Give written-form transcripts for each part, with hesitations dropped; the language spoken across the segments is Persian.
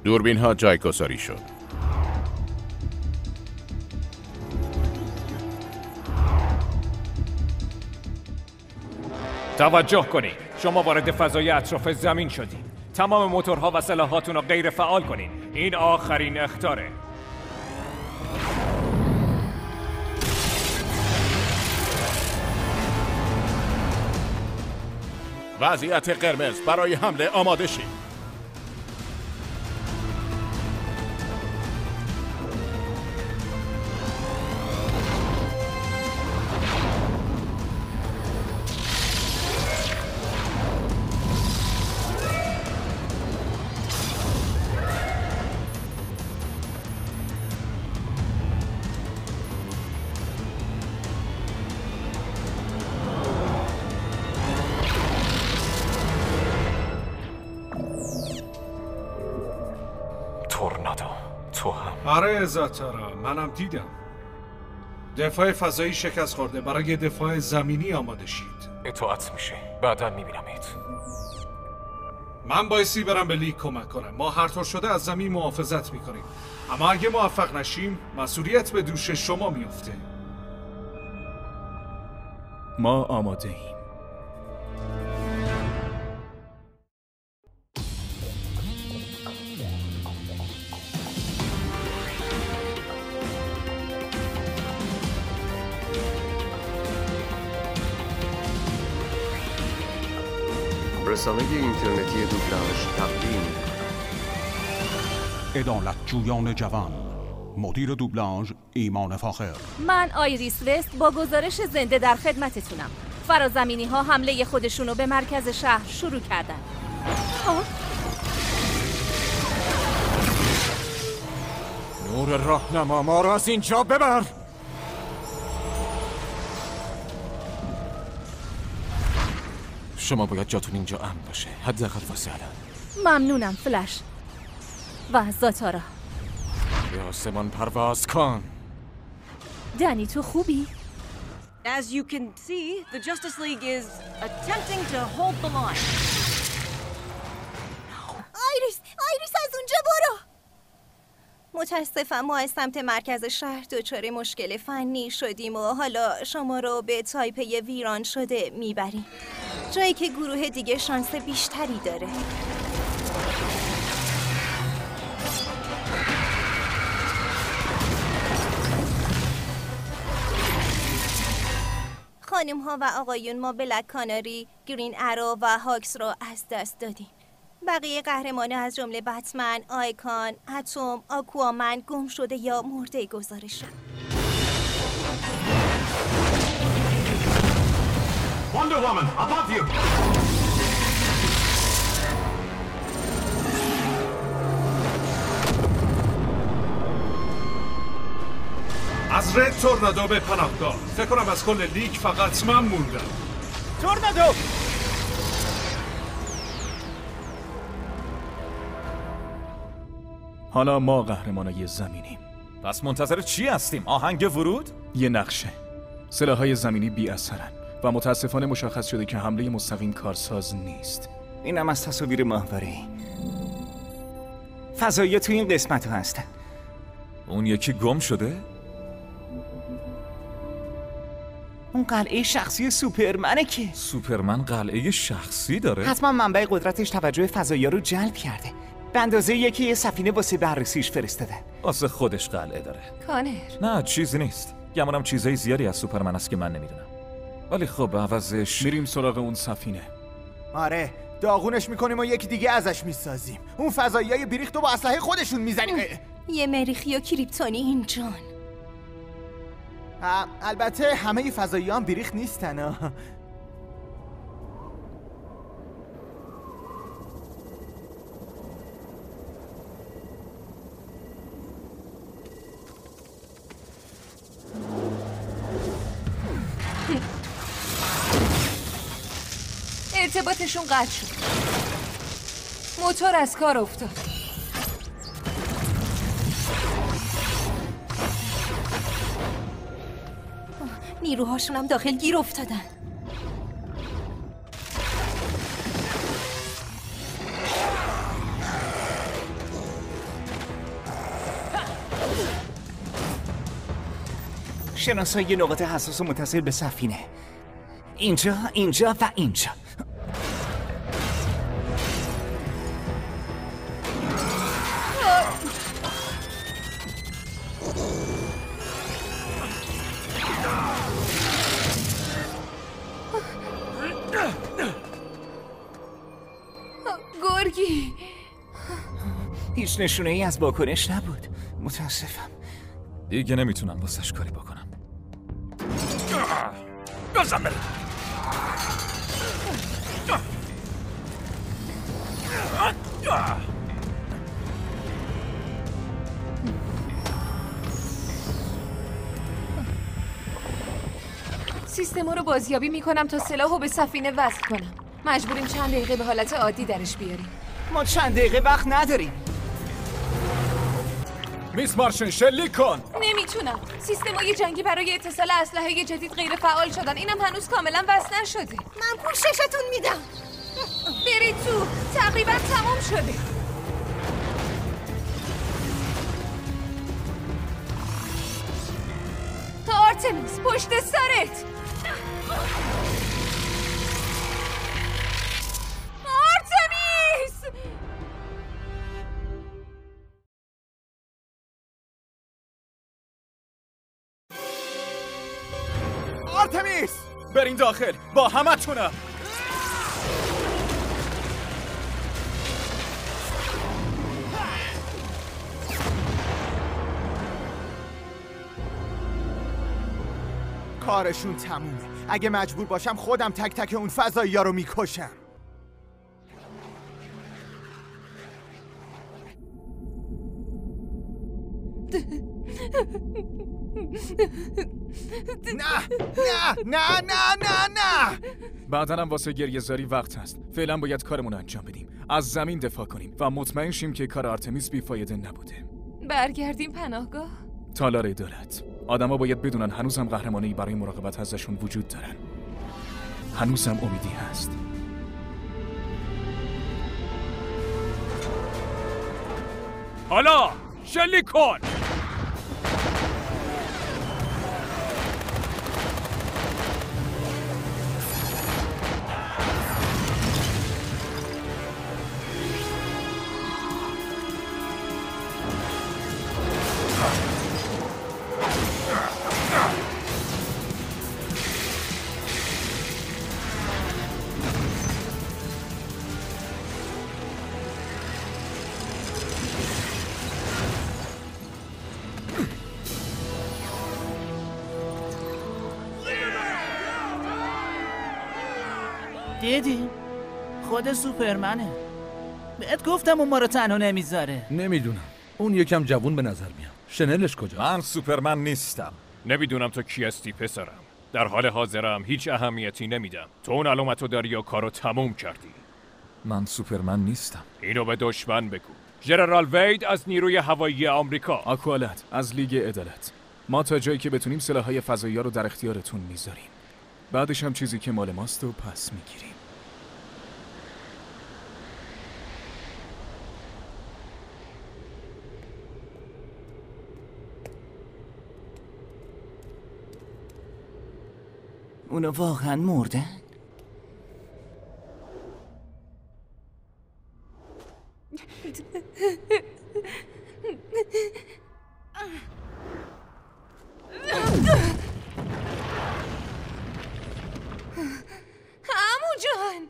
دوربین ها جایگذاری شد. توجه کنید. شما وارد فضای اطراف زمین شدید. تمام موتورها و سلاحاتون رو غیر فعال کنید. این آخرین اخطاره. وضعیت قرمز، برای حمله آماده شید. تورنادو، تو هم؟ آره زاتارا، منم دیدم. دفاع فضایی شکست خورده. برای دفاع زمینی آماده شید. اطاعت میشه. بعدا میبینمت. من بایستی برم به لیگ کمک کنم. ما هر طور شده از زمین محافظت میکنیم، اما اگه موفق نشیم مسئولیت به دوش شما میفته. ما آماده ایم. رسانه اینترنتی دوبلاژ تقدیم عدالت جویان جوان. مدیر دوبلاژ ایمان فاخر. من آیریس وست با گزارش زنده در خدمتتونم. فرازمینی ها حمله خودشونو به مرکز شهر شروع کردن. نور راهنما، ما رو از اینجا ببر. شما باید جاتون اینجا امن باشه، حداقل واسه الان. ممنونم فلش و زاتارا. به آسمان پرواز کن. دنی تو خوبی؟ As you can see, the Justice League is attempting to hold the line. آیریس از اونجا برو. متاسفم ما از سمت مرکز شهر دچار مشکل فنی شدیم و حالا شما رو به تایپه ویران شده میبریم، جایی که گروه دیگه شانس بیشتری داره. خانم ها و آقایون، ما بلک کاناری، گرین ارو و هاکس رو از دست دادیم. بقیه قهرمانه از جمله بتمن، آیکان، اتم، آکوامن گم شده یا مرده گزارش شد. Wonder Woman, above you! از رد تورنادو به پناهگاه. فکر کنم از کل لیگ فقط من موندم. تورنادو! حالا ما قهرمانای زمینیم. پس منتظر چی هستیم؟ آهنگ ورود؟ یه نقشه. سلاح‌های زمینی بی اثرن و متاسفانه مشخص شده که حمله مستقیم کارساز نیست. اینم از تصاویر ماهواره‌ای. فضایی تو این قسمت ها هستن. اون یکی گم شده؟ اون قلعه شخصی سوپرمنه که. سوپرمن قلعه شخصی داره؟ حتما منبع قدرتش توجه فضایی رو جلب کرده. به اندازه یکی یه سفینه واسه بررسیش فرستادن. واسه خودش قلعه داره. کانر. نه چیزی نیست. گمونم چیزای زیادی از سوپرمن است که من نمیدونم. ولی خب عوضش میریم سراغ اون سفینه. آره، داغونش میکنیم و یکی دیگه ازش میسازیم. اون فضاییای بیریخت رو با اسلحه خودشون میزنیم. یه مریخی و کریپتونی اینجان. البته همه فضاییان بیریخت نیستن. ارتباطشون قطع شد. موتور از کار افتاد. نیروهاشون هم داخل گیر افتادن. شناسایی نقاط حساس متصل به سفینه. اینجا، اینجا و اینجا. گورگی هیچ نشونه ای از واکنش نبود. متاسفم. دیگه نمیتونم واسش کاری بکنم. بزن بره. سیستم رو بازیابی میکنم تا سلاحو به سفینه وصل کنم. مجبوریم چند دقیقه به حالت عادی درش بیاریم. ما چند دقیقه وقت نداریم. میس مارشن شلیک کن. نمیتونم. سیستمای جنگی برای اتصال اسلحه جدید غیر فعال شدن. اینم هنوز کاملا وصل نشده. من پوششتون میدم. برید تو. تقریبا تمام شده. آرتمیس پشت سرت. آرتمیس! آرتمیس! برین داخل با همتونم. کارشون تمومه. اگه مجبور باشم خودم تک تک اون فضایی‌ها رو میکشم. نه. بعدنم واسه گریه‌زاری وقت هست. فعلا باید کارمون انجام بدیم. از زمین دفاع کنیم و مطمئن شیم که کار آرتمیس بیفایده نبوده. برگردیم پناهگاه. تالار عدالت. آدما باید بدونن هنوزم قهرمانی برای مراقبت ازشون وجود دارن. هنوزم امیدی هست. حالا شلیک کن. دیدی؟ خود سوپرمنه. بهت گفتم اون ما رو تنها نمیذاره. نمیدونم. اون یکم جوون به نظر میاد. شنلش کجا؟ من سوپرمن نیستم. نمیدونم تو کی هستی پسرم. در حال حاضرم هیچ اهمیتی نمیدم. تو اون علامتو داری یا کارو تموم کردی؟ من سوپرمن نیستم. اینو به دشمن بگو. ژنرال وید از نیروی هوایی آمریکا. آکوالت از لیگ عدالت. ما تا جایی که بتونیم سلاح‌های فضایی‌ها رو در اختیارتون میذاریم. بعدش هم چیزی که مال ماست و پس میگیریم. اونو واقعا مرده؟ عمو جان.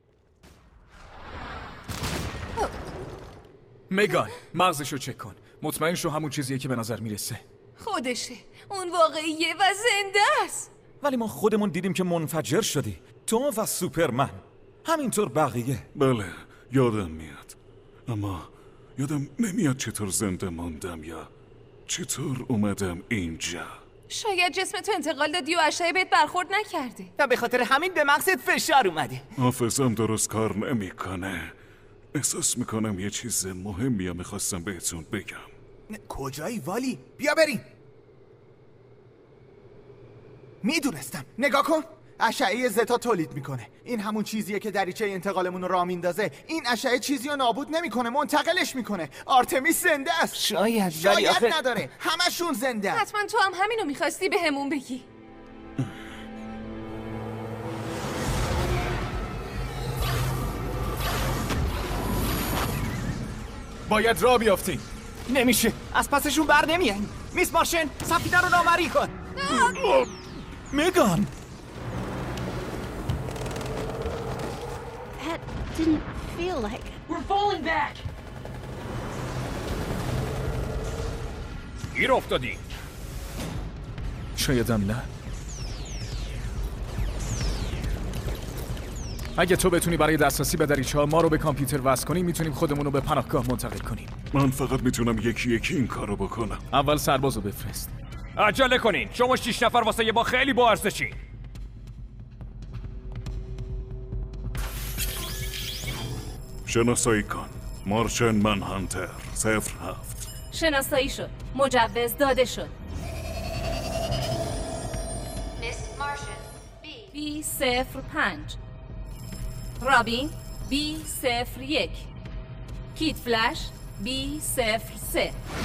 مگان مغزشو چک کن. مطمئن شو همون چیزیه که به نظر میرسه. خودشه. اون واقعیه و زنده است. ولی ما خودمون دیدیم که منفجر شدی. تو و سوپرمن. همینطور بقیه. بله یادم میاد. اما یادم نمیاد چطور زنده ماندم یا چطور اومدم اینجا. شاید جسم تو انتقال دادی و اشعه بهت برخورد نکرده و به خاطر همین به مغزت فشار اومده. حافظم درست کار نمیکنه. احساس میکنم یه چیز مهمی میخواستم بهتون بگم. کجایی والی؟ بیا بریم. میدونستم. نگاه کن. اشعه زتا تولید میکنه. این همون چیزیه که دریچه انتقالمون رو راه میندازه. این اشعه چیزی رو نابود نمیکنه، منتقلش میکنه. آرتمیس زنده است. شاید نداره. همشون زنده. حتما تو هم همینو میخواستی بهمون بگی. باید راه بیافتیم. نمیشه، از پسشون بر نمیایم. میس مارشن، سفینه رو نامری کن. میگان. That didn't feel like it. We're falling back. گیر افتادی. شایدم نه. اگه تو بتونی برای دسترسی به دریچه‌ها ما رو به کامپیوتر وصل کنی، میتونیم خودمون رو به پناهگاه منتقل کنیم. من فقط میتونم یکی این کارو بکنم. اول سربازو بفرست. عجله کنین، شما 6 نفر واسه یه با خیلی با ارزشین. شناسایی کن. مارشن منهانتر 07. شناسایی شد. مجوز داده شد. Miss Martian B05. رابین B01. کیت فلش B03.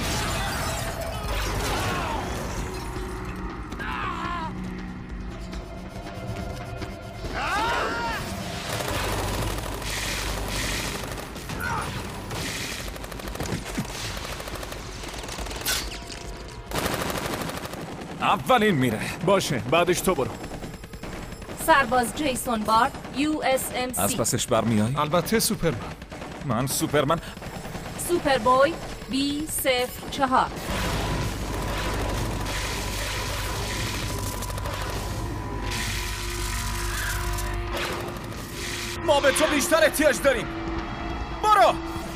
اولین میره. باشه، بعدش تو برو. سرباز جیسون بارد USMC. از پسش برمیای؟ البته سوپرمن. من سوپرمن. سوپربوی B04. ما به تو بیشتر احتیاج داریم. برو.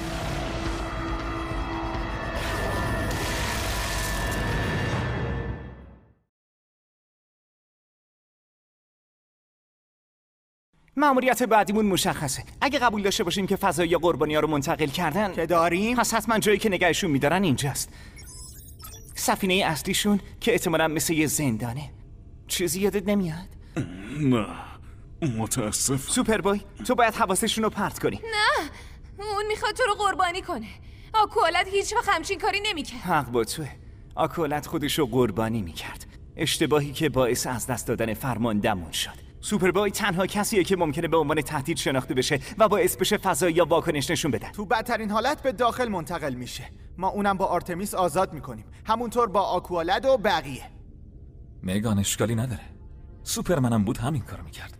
مأموریت بعدیمون مشخصه. اگه قبول داشته باشیم که فضایی قربانی‌ها رو منتقل کردن که داریم، پس حتما جایی که نگهشون میدارن اینجاست. سفینه اصلیشون که احتمالاً مثل یه زندانه. چیزی یادت نمیاد؟ نه، متاسف. سوپربوی، تو باید حواسشون رو پرت کنی. نه، اون میخواد تو رو قربانی کنه. آکوالت هیچ وقت همچین کاری نمیکرد. حق با توه. آکوالت خودش رو قربانی میکرد. اشتباهی که باعث از دست دادن فرماندهمون شد. سوپربوی تنها کسیه که ممکنه به عنوان تهدید شناخته بشه و باعث بشه فضایی واکنش نشون بدن. تو بدترین حالت به داخل منتقل میشه. ما اونم با آرتمیس آزاد میکنیم. همونطور با آکوالد و بقیه. میگان اشکالی نداره. سوپرمنم بود همین کارو میکرد.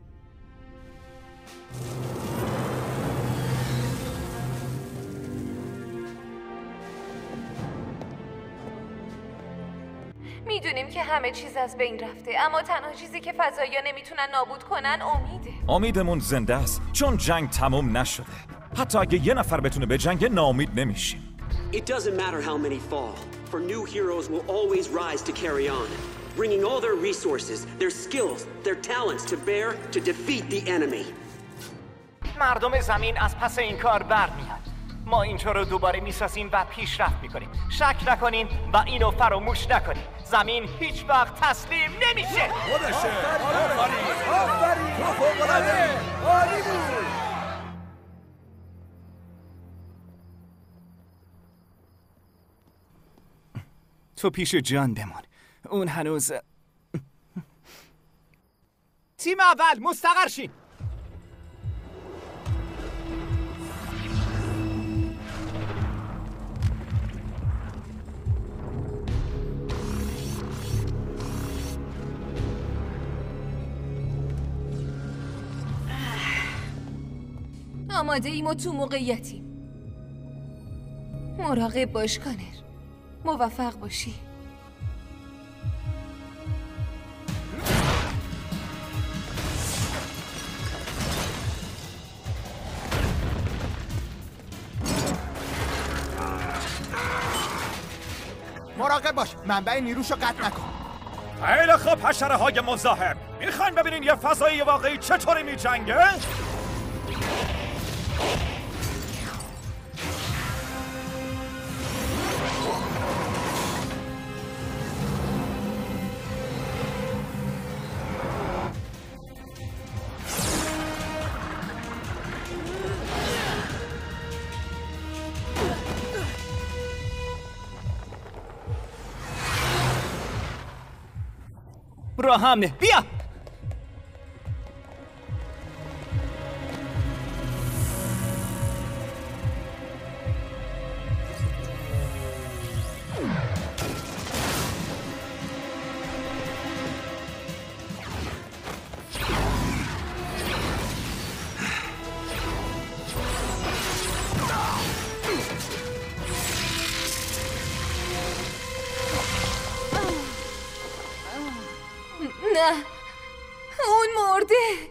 میدونیم که همه چیز از بین رفته، اما تنها چیزی که فضایی‌ها نمیتونن نابود کنن امیده. امیدمون زنده است، چون جنگ تموم نشده. حتی اگه یه نفر بتونه به جنگ، ناامید نمیشیم. It doesn't matter how many fall, for new heroes will always rise to carry on, bringing all their resources, their skills, their talents to bear to defeat the enemy. مردم زمین از پس این کار برمیاد. ما اینجا رو دوباره میسازیم و پیشرفت میکنیم. شک نکنین و اینو فراموش نکنین. زمین هیچ وقت تسلیم نمیشه. تو پیش جان بمون. اون هنوز تیم اول مستقر شین. آماده ایم و تو موقعیتیم. مراقب باش کانر. موفق باشی. مراقب باش، منبع نیروشو قطع نکن. خیلی خوب حشره های مزاحم، میخواین ببینین یه فضایی واقعی چطوری میجنگه؟ راه همنه. بیا. نه اون مرده.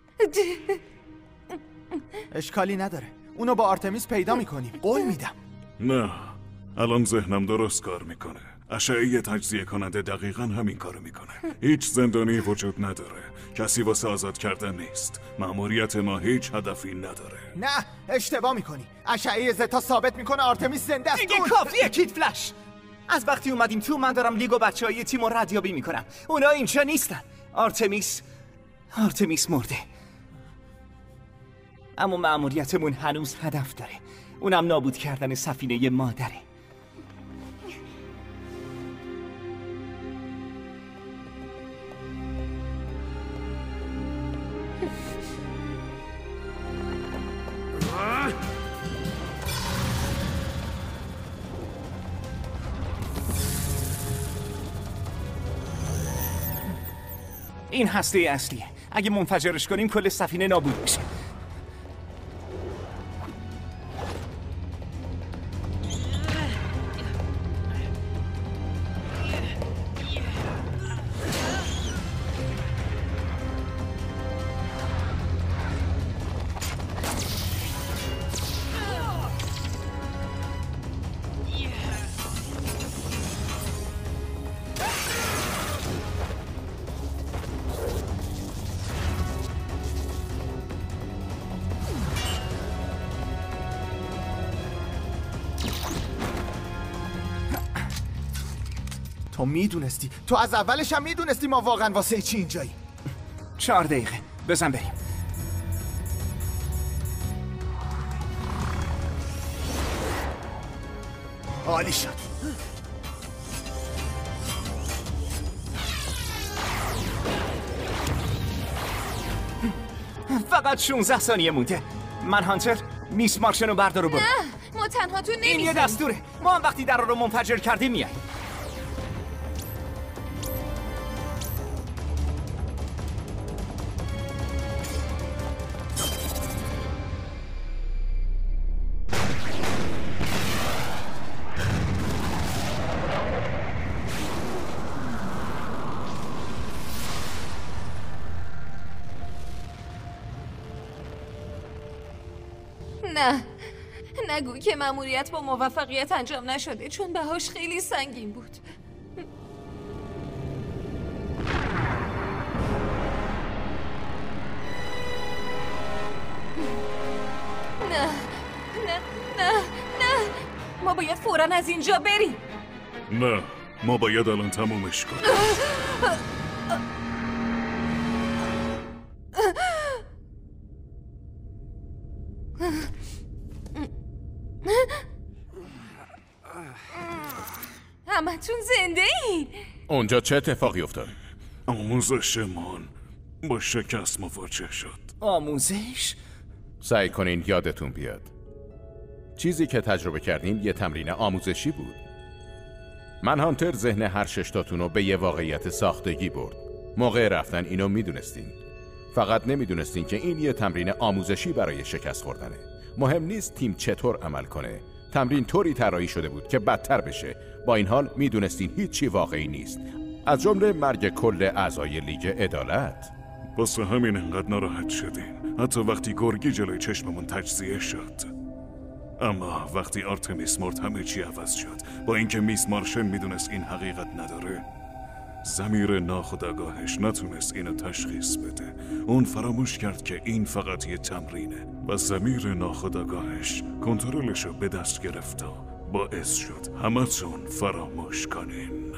اشکالی نداره، اونو با آرتمیس پیدا میکنیم، قول میدم. نه، الان ذهنم درست کار میکنه. اشعه تجزیه کننده دقیقاً همین کارو میکنه. هیچ زندانی وجود نداره، کسی واسه آزاد کردن نیست. مأموریت ما هیچ هدفی نداره. نه اشتباه میکنی، اشعه زتا ثابت میکنه آرتمیس زنده است. دیگه کافیه کیت فلش. از وقتی اومدیم تو من دارم لیگ و بچه‌های تیم رو ردیابی میکنم. اونا اینجا نیستن. آرتمیس مرده. اما مأموریتمون هنوز هدف داره. اونم نابود کردن سفینه مادره. این هسته اصلیه. اگه منفجرش کنیم کل سفینه نابود میشه. تو میدونستی، تو از اولش هم میدونستی ما واقعا واسه چی اینجایی. 4 دقیقه بزن بریم. عالی شد. فقط 16 ثانیه مونده. من هانتر میس مارشن رو بردار و برو. نه ما تنها تو نمی‌ذاریم. این یه دستوره. ما هم وقتی در رو منفجر کردیم میاییم. نه نگو که مأموریت با موفقیت انجام نشده، چون بهاش خیلی سنگین بود. نه نه نه نه ما باید فوراً از اینجا بریم. نه ما باید الان تمومش کنیم. همتون زنده این؟ اونجا چه اتفاقی افتاد؟ آموزشمان با شکست مواجه شد. آموزش؟ سعی کنین یادتون بیاد. چیزی که تجربه کردین یه تمرین آموزشی بود. من هانتر ذهن هر 6 تاتون رو به یه واقعیت ساختگی برد. موقع رفتن اینو میدونستین. فقط نمیدونستین که این یه تمرین آموزشی برای شکست خوردنه. مهم نیست تیم چطور عمل کنه. تمرین طوری طراحی شده بود که بدتر بشه. با این حال میدونستین هیچی واقعی نیست، از جمله مرگ کل اعضای لیگ عدالت. واسه همین انقدر ناراحت شدیم، حتی وقتی گرگی جلوی چشممون تجزیه شد. اما وقتی آرتمیس مرد همه چی عوض شد. با اینکه میس مارشن میدونست این حقیقت نداره، ضمیر ناخودآگاهش نتونست اینو تشخیص بده. اون فراموش کرد که این فقط یه تمرینه و ضمیر ناخودآگاهش کنترلشو به دست گرفت و باعث شد همتون فراموش کنین.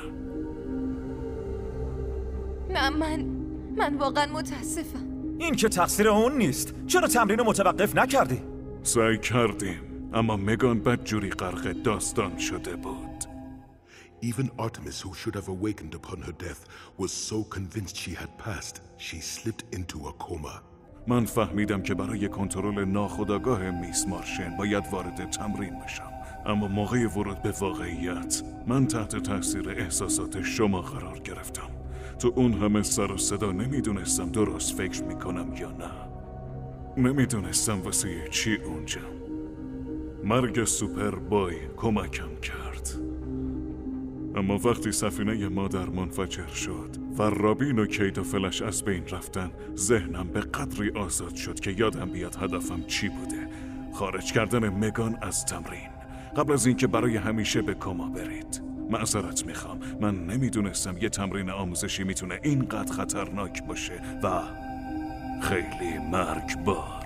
نه من واقعا متاسفم. این که تقصیر اون نیست. چرا تمرین رو متوقف نکردی؟ سعی کردیم اما مگان بدجوری غرق داستان شده بود. Even Artemis, who should have awakened upon her death, was so convinced she had passed, she slipped into a coma. من فهمیدم که برای کنترل ناخودآگاه میس مارشن باید وارد تمرین بشم. اما موقع ورود به واقعیت من تحت تاثیر احساسات شما قرار گرفتم. تو اون همه سر و صدا نمیدونستم درست فکر میکنم یا نه. نمیدونستم واسه چی اونجا. مرگ سوپر بای کمکم کرد. اما وقتی سفینه مادر منفجر شد و رابین و کیت و فلش از بین رفتن، ذهنم به قدری آزاد شد که یادم بیاد هدفم چی بوده. خارج کردن مگان از تمرین قبل از اینکه برای همیشه به کما برید. معذرت میخوام، من نمیدونستم یه تمرین آموزشی میتونه اینقدر خطرناک باشه و خیلی مرگبار.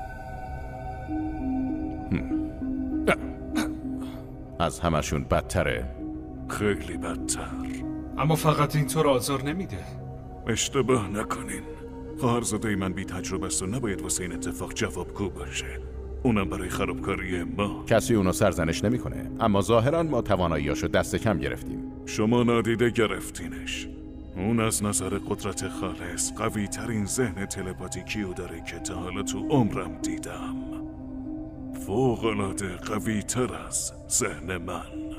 از همشون بدتره. خیلی بدتر. اما فقط اینطور آزار نمیده. اشتباه نکنین. خواهرزاده من بی تجربه است و نباید واسه این اتفاق جوابگو باشه. اونم برای خرابکاری ما. کسی اونو سرزنش نمیکنه، اما ظاهرا ما تواناییاشو دست کم گرفتیم. شما نادیده گرفتینش. اون از نظر قدرت خالص قوی ترین ذهن تلپاتیکیو داره که تا حالا تو عمرم دیدم. فوق‌العاده قوی تر از ذهن من.